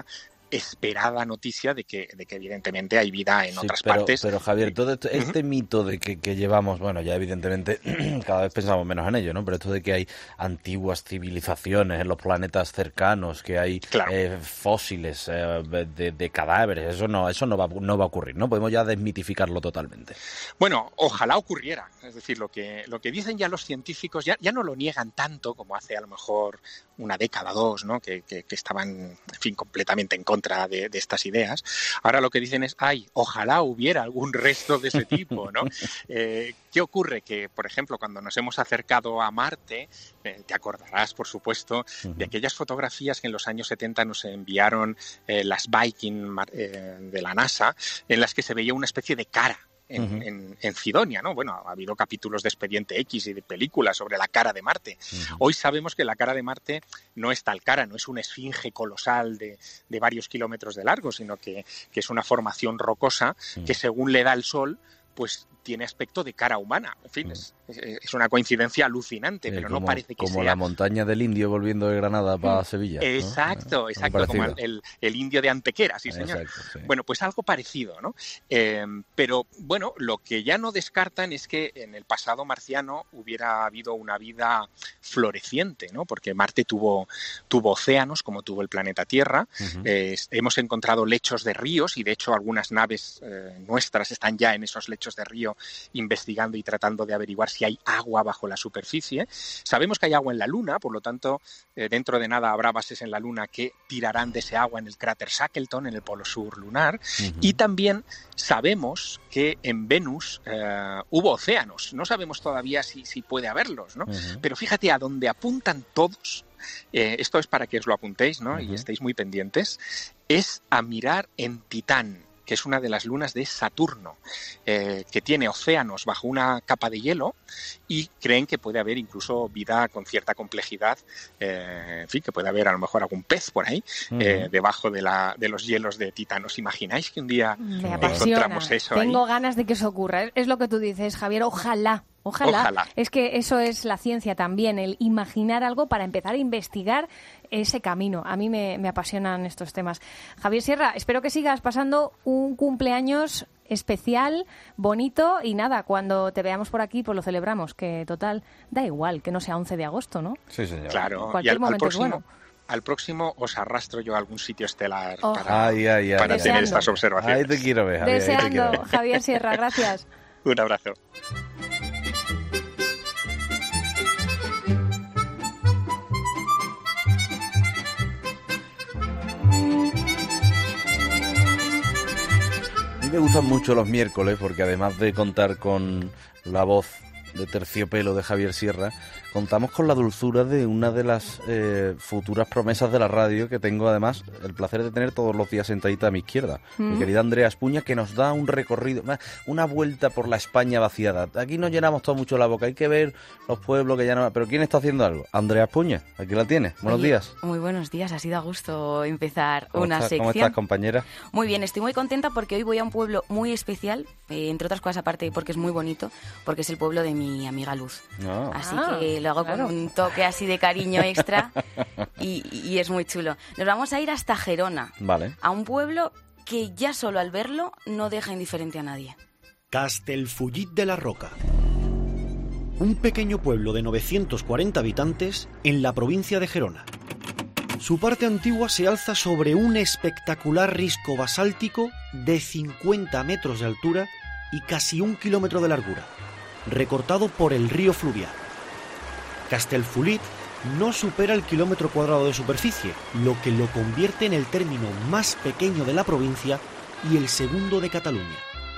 esperada noticia de que, de que evidentemente hay vida en Sí, otras pero, partes. Pero Javier, todo esto, este uh-huh. mito de que, que llevamos, bueno, ya evidentemente cada vez pensamos menos en ello, ¿no? Pero esto de que hay antiguas civilizaciones en los planetas cercanos, que hay claro. eh, fósiles eh, de, de cadáveres, eso no, eso no va, no va a ocurrir, ¿no? Podemos ya desmitificarlo totalmente. Bueno, ojalá ocurriera. Es decir, lo que, lo que dicen ya los científicos ya, ya no lo niegan tanto como hace a lo mejor una década o dos, ¿no? Que, que, que estaban, en fin, completamente en contra de, de estas ideas. Ahora lo que dicen es, ay, ojalá hubiera algún resto de ese tipo, ¿no? Eh, ¿Qué ocurre? Que, por ejemplo, cuando nos hemos acercado a Marte, eh, te acordarás, por supuesto, uh-huh. de aquellas fotografías que en los años setenta nos enviaron eh, las Viking eh, de la NASA, en las que se veía una especie de cara En, uh-huh. en, en Cidonia, ¿no? Bueno, ha habido capítulos de Expediente X y de películas sobre la cara de Marte. Uh-huh. Hoy sabemos que la cara de Marte no es tal cara, no es una esfinge colosal de, de varios kilómetros de largo, sino que, que es una formación rocosa uh-huh. que según le da el sol, pues tiene aspecto de cara humana. En fin, es, es una coincidencia alucinante, eh, pero como, no parece que como sea... la montaña del Indio volviendo de Granada para Sevilla. Exacto, ¿no? exacto, como el, el Indio de Antequera, sí señor. Exacto, sí. Bueno, pues algo parecido, ¿no? Eh, pero, bueno, lo que ya no descartan es que en el pasado marciano hubiera habido una vida floreciente, ¿no? Porque Marte tuvo, tuvo océanos, como tuvo el planeta Tierra. Uh-huh. Eh, hemos encontrado lechos de ríos y, de hecho, algunas naves eh, nuestras están ya en esos lechos de río investigando y tratando de averiguar si hay agua bajo la superficie. Sabemos que hay agua en la Luna, por lo tanto, eh, dentro de nada habrá bases en la Luna que tirarán de ese agua en el cráter Shackleton, en el polo sur lunar. Uh-huh. Y también sabemos que en Venus eh, hubo océanos. No sabemos todavía si, si puede haberlos, ¿no? Uh-huh. Pero fíjate a dónde apuntan todos. Eh, esto es para que os lo apuntéis, ¿no? Uh-huh. Y estéis muy pendientes. Es a mirar en Titán, que es una de las lunas de Saturno, eh, que tiene océanos bajo una capa de hielo y creen que puede haber incluso vida con cierta complejidad, eh, en fin, que puede haber a lo mejor algún pez por ahí, uh-huh. eh, debajo de, la, de los hielos de Titán. ¿Os imagináis que un día Me encontramos eso ahí? Tengo ganas de que eso ocurra. Es lo que tú dices, Javier, ojalá. Ojalá. Ojalá. Es que eso es la ciencia también, el imaginar algo para empezar a investigar ese camino. A mí me, me apasionan estos temas. Javier Sierra, espero que sigas pasando un cumpleaños especial, bonito y nada, cuando te veamos por aquí pues lo celebramos, que total, da igual que no sea once de agosto, ¿no? Sí, señor. Claro, cualquier y al, momento al próximo, es bueno. Al próximo os arrastro yo a algún sitio estelar oh. para, ay, ay, ay, para ay, tener ay. estas observaciones. Ahí te quiero ver, Javier. Deseando, ahí te quiero ver. Javier Sierra, gracias. Un abrazo. A mí me gustan mucho los miércoles porque además de contar con la voz de terciopelo de Javier Sierra, contamos con la dulzura de una de las eh, futuras promesas de la radio que tengo además el placer de tener todos los días sentadita a mi izquierda, mm. mi querida Andrea Espuña, que nos da un recorrido, una vuelta por la España vaciada. Aquí nos llenamos todo mucho la boca, hay que ver los pueblos que ya no... Pero ¿quién está haciendo algo? Andrea Espuña, aquí la tienes. Buenos Oye, días. Muy buenos días, ha sido a gusto empezar ¿Cómo una estás, sección. ¿Cómo estás, compañera? Muy bien, estoy muy contenta porque hoy voy a un pueblo muy especial, eh, entre otras cosas aparte porque es muy bonito, porque es el pueblo de mi amiga Luz. Oh. Así Ah, que lo hago claro. con un toque así de cariño extra y, y es muy chulo. Nos vamos a ir hasta Gerona, Vale. a un pueblo que ya solo al verlo no deja indiferente a nadie. Castelfullit de la Roca. Un pequeño pueblo de novecientos cuarenta habitantes en la provincia de Gerona. Su parte antigua se alza sobre un espectacular risco basáltico de cincuenta metros de altura y casi un kilómetro de largura, recortado por el río fluvial. Castelfullit no supera el kilómetro cuadrado de superficie, lo que lo convierte en el término más pequeño de la provincia y el segundo de Cataluña.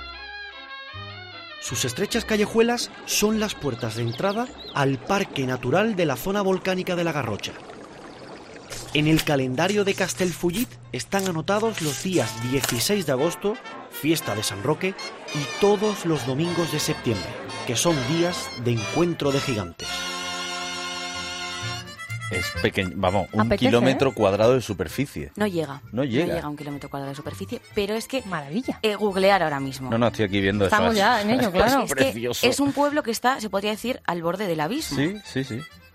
Sus estrechas callejuelas son las puertas de entrada al Parque Natural de la Zona Volcánica de la Garrocha. En el calendario de Castelfullit están anotados los días dieciséis de agosto, fiesta de San Roque, y todos los domingos de septiembre, que son días de encuentro de gigantes. Es pequeño, vamos, un Apetece, kilómetro ¿eh? cuadrado de superficie. No llega. No llega. No llega a un kilómetro cuadrado de superficie, pero es que... Maravilla. Eh, googlear ahora mismo. No, no, estoy aquí viendo Estamos eso. ya en ello, claro. Es que Precioso. es un pueblo que está, se podría decir, al borde del abismo. Sí, sí, sí.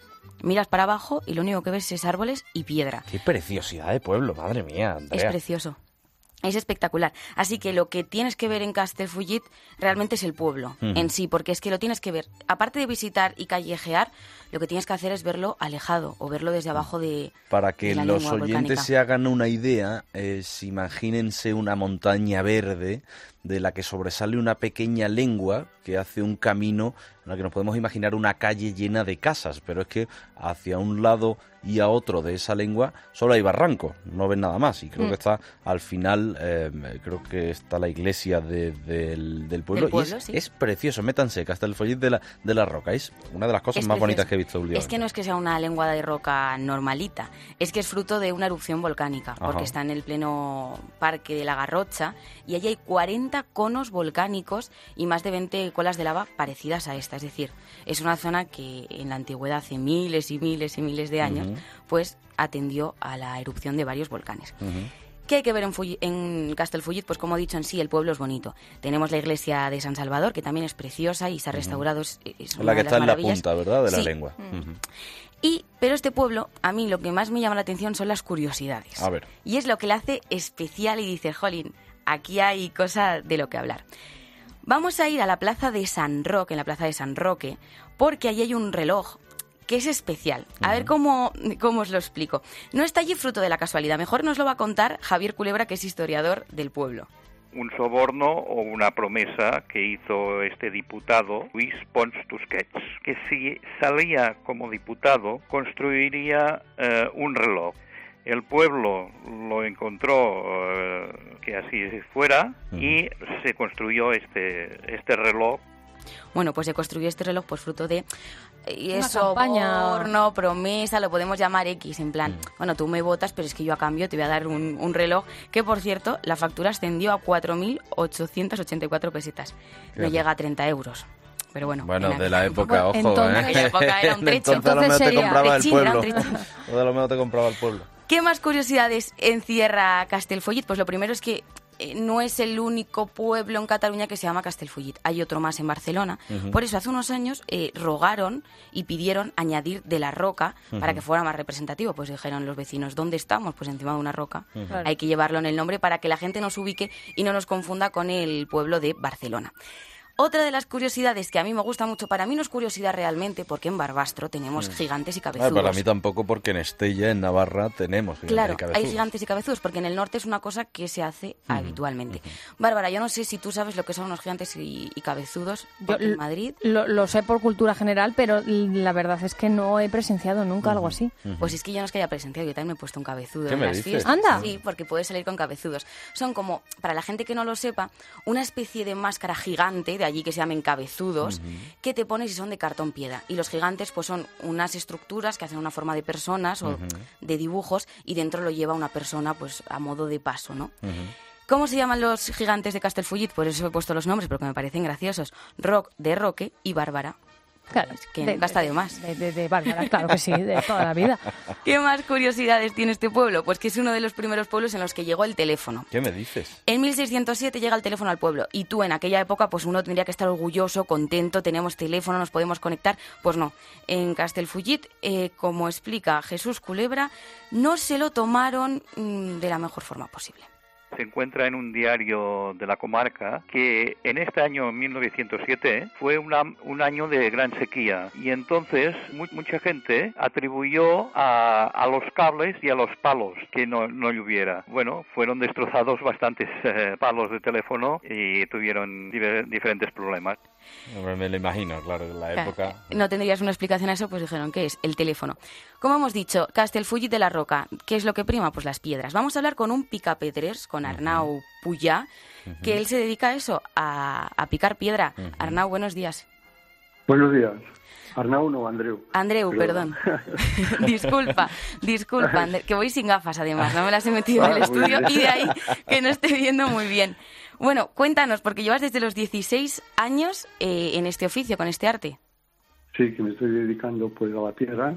miras para abajo y lo único que ves es árboles y piedra. Qué preciosidad de pueblo, madre mía, Andrea. Es precioso. Es espectacular. Así que lo que tienes que ver en Castellfollit realmente es el pueblo uh-huh. en sí, porque es que lo tienes que ver. Aparte de visitar y callejear, lo que tienes que hacer es verlo alejado o verlo desde abajo de Para que de la los lengua oyentes volcánica. se hagan una idea, es, imagínense una montaña verde de la que sobresale una pequeña lengua que hace un camino en la que nos podemos imaginar una calle llena de casas, pero es que hacia un lado y a otro de esa lengua solo hay barranco, no ven nada más, y creo mm. que está al final, eh, creo que está la iglesia de, de, del, del pueblo, pueblo y es, sí. es precioso. Métanse, Castellfollit de la, de la Roca, es una de las cosas es más precioso. bonitas que he visto últimamente. Es que no es que sea una lengua de roca normalita, es que es fruto de una erupción volcánica, Ajá. porque está en el pleno parque de la Garrocha, y allí hay cuarenta conos volcánicos y más de veinte colas de lava parecidas a esta, es decir, es una zona que en la antigüedad, hace miles y miles y miles de años, uh-huh. pues atendió a la erupción de varios volcanes. Uh-huh. ¿Qué hay que ver en, Fuy- en Castellfollit? Pues como he dicho en sí, el pueblo es bonito. Tenemos la iglesia de San Salvador, que también es preciosa y se ha restaurado. Es, es una la que de las está en la maravillas. punta, ¿verdad?, de la sí. lengua. Uh-huh. Y, pero este pueblo, a mí lo que más me llama la atención son las curiosidades. A ver. Y es lo que le hace especial y dice, jolín, aquí hay cosa de lo que hablar. Vamos a ir a la plaza de San Roque, en la plaza de San Roque, porque allí hay un reloj que es especial. A uh-huh. ver cómo, cómo os lo explico. No está allí fruto de la casualidad. Mejor nos lo va a contar Javier Culebra, que es historiador del pueblo. Un soborno o una promesa que hizo este diputado, Luis Pons Tusquets, que si salía como diputado construiría eh, un reloj. El pueblo lo encontró eh, que así fuera uh-huh. y se construyó este, este reloj. Bueno, pues se construyó este reloj por fruto de y una eso, campaña, soborno, promesa, lo podemos llamar X, en plan, mm. bueno, tú me votas, pero es que yo a cambio te voy a dar un, un reloj que, por cierto, la factura ascendió a cuatro mil ochocientas ochenta y cuatro pesetas. No Fíjate. Llega a treinta euros. Pero bueno, bueno en de la época, ojo, entonces, ¿eh? En la época era un trecho. Entonces a lo menos te compraba el pueblo. O de lo menos te compraba el pueblo. ¿Qué más curiosidades encierra Castellfollit? Pues lo primero es que eh, no es el único pueblo en Cataluña que se llama Castellfollit. Hay otro más en Barcelona. Uh-huh. Por eso hace unos años eh, rogaron y pidieron añadir de la Roca uh-huh. para que fuera más representativo. Pues dijeron los vecinos, ¿dónde estamos? Pues encima de una roca. Uh-huh. Claro. Hay que llevarlo en el nombre para que la gente nos ubique y no nos confunda con el pueblo de Barcelona. Otra de las curiosidades que a mí me gusta mucho, para mí no es curiosidad realmente, porque en Barbastro tenemos mm. gigantes y cabezudos. Ah, para mí tampoco, porque en Estella, en Navarra, tenemos gigantes claro, y cabezudos. Hay gigantes y cabezudos, porque en el norte es una cosa que se hace uh-huh. habitualmente. Uh-huh. Bárbara, yo no sé si tú sabes lo que son unos gigantes y, y cabezudos yo, en Madrid. Lo, lo sé por cultura general, pero la verdad es que no he presenciado nunca uh-huh. algo así. Uh-huh. Pues es que yo no es que haya presenciado, yo también me he puesto un cabezudo ¿Qué en me las dices? fiestas. ¡Anda! Sí, porque puedes salir con cabezudos. Son como, para la gente que no lo sepa, una especie de máscara gigante, de allí que se llamen cabezudos, Uh-huh. que te pones y son de cartón piedra. Y los gigantes pues son unas estructuras que hacen una forma de personas o uh-huh. de dibujos, y dentro lo lleva una persona pues a modo de paso, ¿no? Uh-huh. ¿Cómo se llaman los gigantes de Castellfollit? Por eso he puesto los nombres, porque me parecen graciosos. Roc, de Roque, y Bárbara. Claro, que de, nunca está de, de más. De, de, de Bárbara, claro que sí, de toda la vida. ¿Qué más curiosidades tiene este pueblo? Pues que es uno de los primeros pueblos en los que llegó el teléfono. ¿Qué me dices? En mil seiscientos siete llega el teléfono al pueblo, y tú en aquella época pues uno tendría que estar orgulloso, contento, tenemos teléfono, nos podemos conectar. Pues no, en Castellfollit, eh, como explica Jesús Culebra, no se lo tomaron mmm, de la mejor forma posible. Se encuentra en un diario de la comarca que en este año mil novecientos siete fue una, un año de gran sequía, y entonces mu- mucha gente atribuyó a, a los cables y a los palos que no, no lloviera. Bueno, fueron destrozados bastantes eh, palos de teléfono y tuvieron diver- diferentes problemas. Me lo imagino, claro, en la Claro, época. no tendrías una explicación a eso, pues dijeron, ¿qué es? El teléfono. Como hemos dicho, Castellfollit de la Roca, ¿qué es lo que prima? Pues las piedras. Vamos a hablar con un picapedrers, con Arnau Puyà, uh-huh. que él se dedica a eso, a, a picar piedra. Uh-huh. Arnau, buenos días. Buenos días. Arnau no, Andreu. Andreu, perdón. perdón. disculpa, disculpa, Andreu, que voy sin gafas además, no me las he metido ah, en el estudio y de ahí que no estoy viendo muy bien. Bueno, cuéntanos, porque llevas desde los dieciséis años eh, en este oficio, con este arte. Sí, que me estoy dedicando pues a la piedra,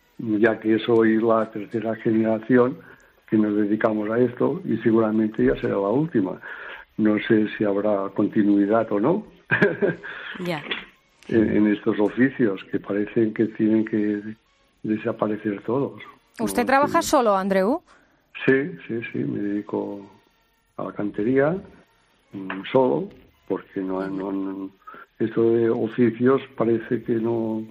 ya que soy la tercera generación que nos dedicamos a esto, y seguramente ya será la última. No sé si habrá continuidad o no. Ya. En, en estos oficios que parecen que tienen que, desaparecer todos. ¿Usted no, trabaja sí. solo, Andreu? Sí, sí, sí, me dedico a la cantería mmm, solo, porque no, no, no, esto de oficios parece que no,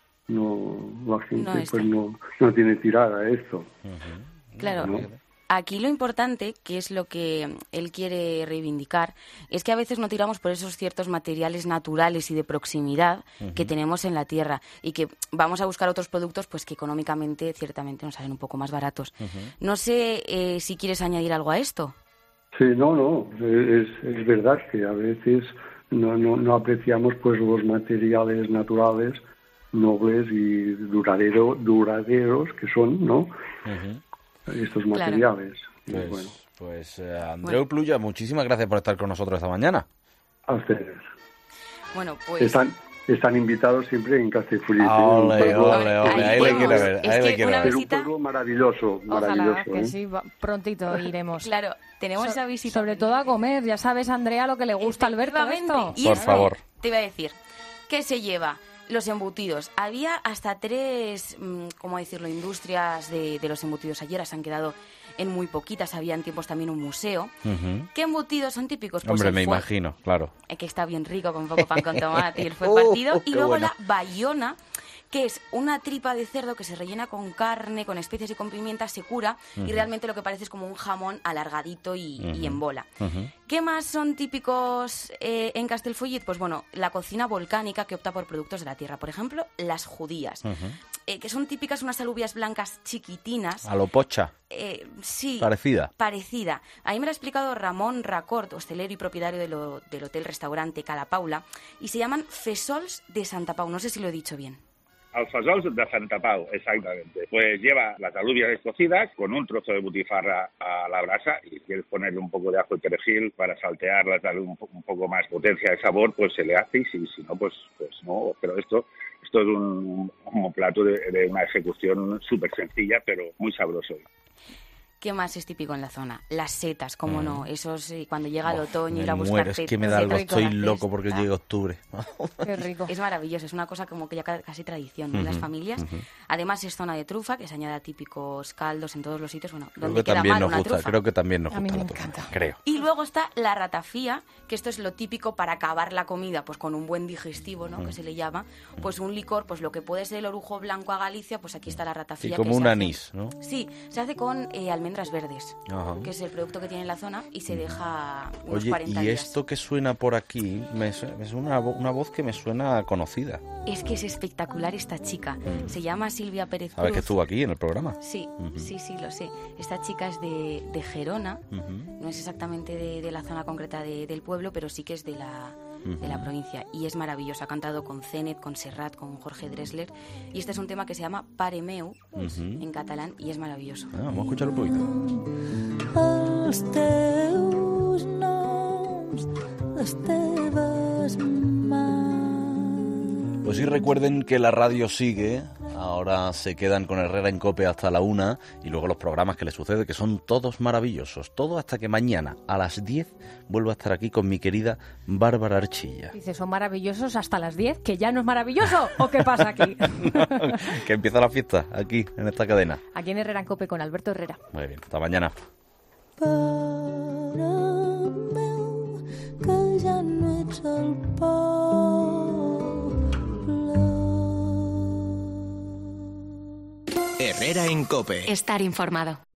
no la gente No pues no, no tiene tirada a esto. Uh-huh. Claro. ¿No? Aquí lo importante, que es lo que él quiere reivindicar, es que a veces no tiramos por esos ciertos materiales naturales y de proximidad uh-huh. que tenemos en la tierra y que vamos a buscar otros productos pues que económicamente ciertamente nos salen un poco más baratos. Uh-huh. No sé eh, si quieres añadir algo a esto. Sí, no, no, es, es verdad que a veces no, no, no apreciamos pues los materiales naturales nobles y duradero, duraderos que son, ¿no? Uh-huh. Estos materiales. Claro. Pues, bueno. pues eh, Andreu bueno. Pluja, muchísimas gracias por estar con nosotros esta mañana. A ustedes. Bueno, pues... Están, están invitados siempre en Castellfollit. Ole, ole, ole, ahí le quiero ver. Es ahí que le quiero una ver. visita... Es un pueblo maravilloso, maravilloso. Ojalá que ¿eh? sí, prontito iremos. Claro, tenemos so, esa visita. Sobre todo a comer, ya sabes, Andrea, lo que le gusta a Alberto esto. Y por es favor. Que, te iba a decir, ¿qué se lleva? Los embutidos. Había hasta tres, ¿cómo decirlo?, industrias de, de los embutidos. Ayer se han quedado en muy poquitas. Había en tiempos también un museo. Uh-huh. ¿Qué embutidos son típicos? Pues Hombre, me fue, imagino, claro. Que está bien rico, con un poco pan con tomate y el fue partido. uh, y luego bueno. la bayona, que es una tripa de cerdo que se rellena con carne, con especias y con pimienta, se cura uh-huh. y realmente lo que parece es como un jamón alargadito y, uh-huh. y en bola. Uh-huh. ¿Qué más son típicos eh, en Castellfollit? Pues bueno, la cocina volcánica que opta por productos de la tierra. Por ejemplo, las judías, uh-huh. eh, que son típicas unas alubias blancas chiquitinas. A lo pocha. Eh, sí. Parecida. Parecida. Ahí me lo ha explicado Ramón Racort, hostelero y propietario de lo, del hotel-restaurante Cala Paula, y se llaman fesols de Santa Pau. No sé si lo he dicho bien. Al fesols de Santa Pau, exactamente. Pues lleva las alubias descocidas con un trozo de butifarra a la brasa y si quieres ponerle un poco de ajo y perejil para saltearlas, darle un, un poco más potencia de sabor, pues se le hace y si, si no, pues, pues no. Pero esto, esto es un, un plato de, de una ejecución súper sencilla, pero muy sabroso. ¿Qué más es típico en la zona? Las setas, cómo mm. no. Esos eh, cuando llega el otoño me ir a buscar muero, setas. Es que me da algo, estoy loco porque llega octubre. Qué rico. Es maravilloso, es una cosa como que ya casi tradición, ¿no? En uh-huh, las familias. Uh-huh. Además es zona de trufa, que se añade a típicos caldos en todos los sitios. Bueno, creo donde que queda también mal nos una gusta, trufa. creo que también nos a gusta mí la me trufa, encanta. creo. Y luego está la ratafía, que esto es lo típico para acabar la comida, pues con un buen digestivo, ¿no? Uh-huh. Que se le llama. Pues un licor, pues lo que puede ser el orujo blanco a Galicia, pues aquí está la ratafía. Y como que un se anís, hace, ¿no? Sí, se hace con eh, almendras verdes, uh-huh. que es el producto que tiene en la zona y se deja unos Oye, cuarenta y días. esto que suena por aquí, me, es una, una voz que me suena conocida. Es que es espectacular esta chica. Mm. Se llama Silvia Pérez Cruz. ¿Sabes que estuvo aquí en el programa? Sí, uh-huh. sí, sí, lo sé. Esta chica es de, de Gerona, uh-huh. no es exactamente de, de la zona concreta de, del pueblo, pero sí que es de la, uh-huh. de la provincia. Y es maravillosa. Ha cantado con Zenet, con Serrat, con Jorge Drexler. Y este es un tema que se llama Pare meu, uh-huh. en catalán, y es maravilloso. Ah, vamos a escucharlo un poquito. Els teus noms, les teves mans. Pues sí, recuerden que la radio sigue. Ahora se quedan con Herrera en COPE hasta la una y luego los programas que les sucede, que son todos maravillosos. Todo hasta que mañana a las diez vuelvo a estar aquí con mi querida Bárbara Archilla. Dice, son maravillosos hasta las diez, que ya no es maravilloso, ¿o qué pasa aquí? Que empieza la fiesta aquí, en esta cadena. Aquí en Herrera en COPE con Alberto Herrera. Muy bien, hasta mañana. Pare meu, que ja no ets el poble. Herrera en COPE. Estar informado.